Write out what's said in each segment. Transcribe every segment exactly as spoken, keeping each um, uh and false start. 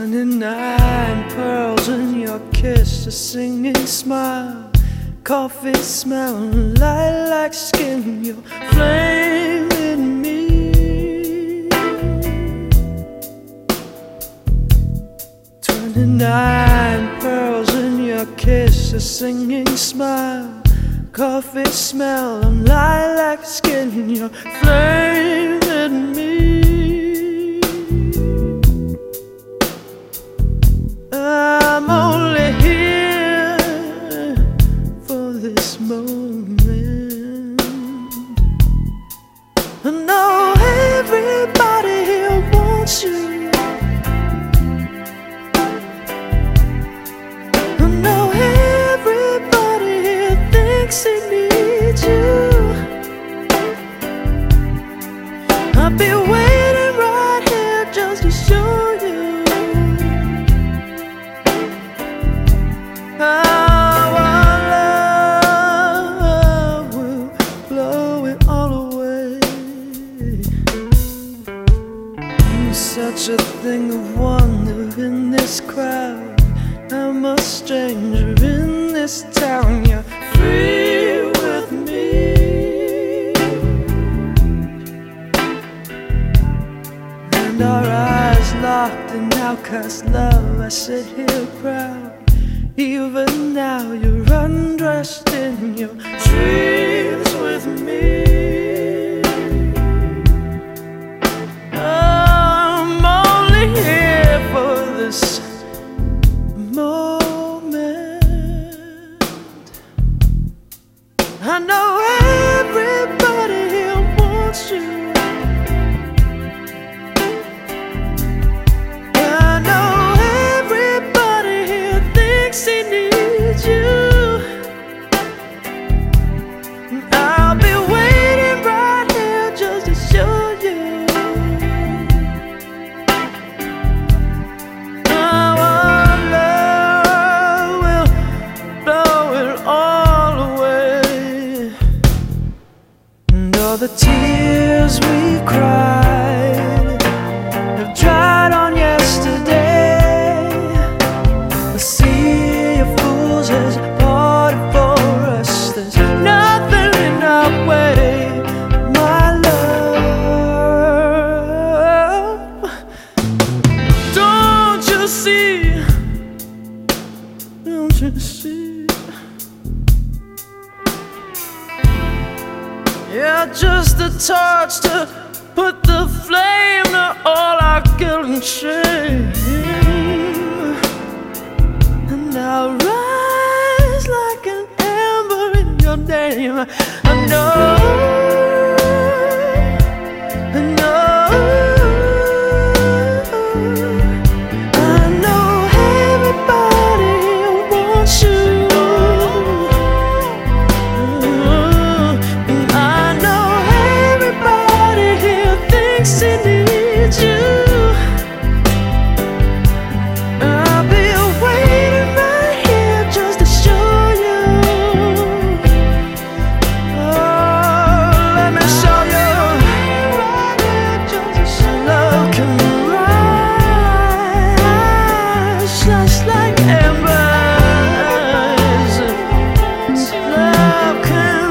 Twenty-nine pearls in your kiss, a singing smile, coffee smell, lilac skin, your flame in me. Twenty-nine pearls in your kiss, a singing smile, coffee smell, lilac skin, your flame in me. I'm only here for this moment. I know everybody here wants you. I know everybody here thinks he needs you. I'll be waiting right here just to show you how our love will blow it all away. You're such a thing of wonder in this crowd. I'm a stranger in this town. You're free with me, and our eyes locked in outcast love. I sit here proud. Even now you're undressed in your dreams with me. I'm only here for this moment. I know everybody here wants you. I know everybody here thinks he needs you. I'll be waiting right here just to show you how our love will blow it all away. And all the tears we cried have dried on yesterday. The sea of fools has parted for us. There's nothing in our way, my love. Don't you see? Don't you see? Yeah, just a torch to put the flame to all our guilt and shame. And I'll rise like an ember in your name. I know, I know, I know everybody here wants you. And I know everybody here thinks he needs you. I'll be waiting right here just to show you. Oh, let me show you. Love can rise just like embers. Love can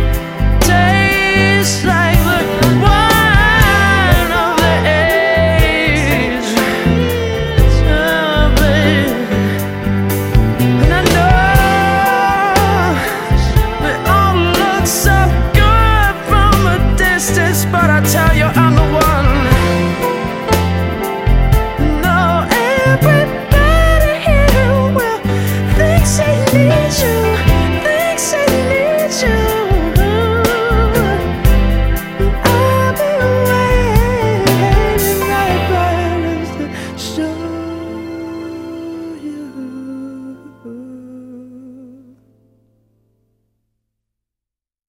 taste like the wine of the age. Oh, babe. And I know they all look so good from a distance, but I tell you I'm the one. No, everybody